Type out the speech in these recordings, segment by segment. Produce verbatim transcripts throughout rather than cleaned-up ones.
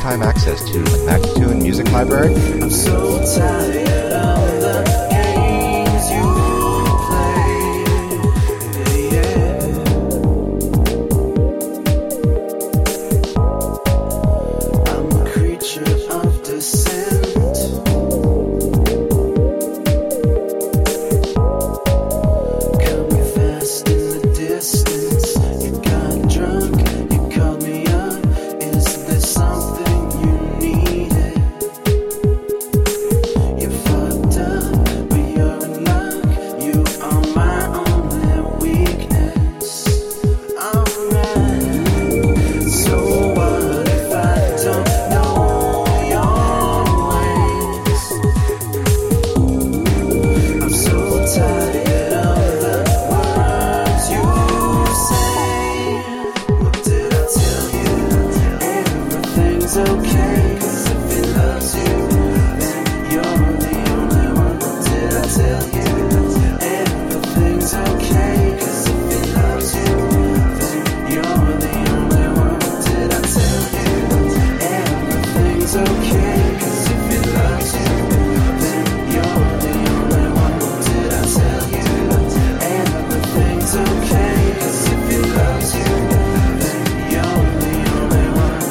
one-time access to the Magnatune Music Library. I'm so tired of the games you play. Yeah. I'm a creature of dissent. Coming fast in the distance. You got drunk, you called me up. Is there something you needed? You fucked up, but you're in luck. You are my only weakness. Alright. So what if I don't know your ways? I'm so tired of the words you say. What did I tell you? Everything's okay. 'Cause if he loves you, then you're the only one. What did I tell you? Everything's okay. 'Cause if he loves you, then you're the only one. What did I tell you? Everything's okay. 'Cause if he loves you, then you're the only one. What did I tell you? Everything's okay. 'Cause if he loves you, then you're the only one.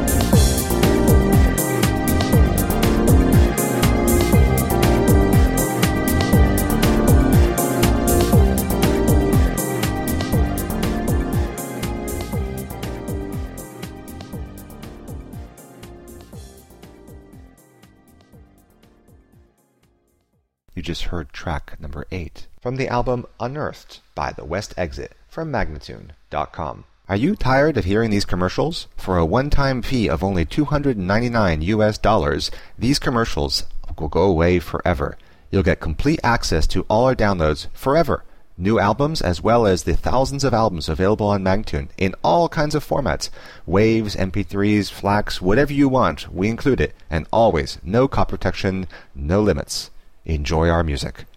You just heard track number eight from the album Unearthed by The West Exit from Magnatune dot com. Are you tired of hearing these commercials? For a one-time fee of only two hundred ninety-nine U S dollars, these commercials will go away forever. You'll get complete access to all our downloads forever. New albums as well as the thousands of albums available on Magnatune in all kinds of formats. Waves, M P threes, FLACs, whatever you want, we include it. And always, no copy protection, no limits. Enjoy our music.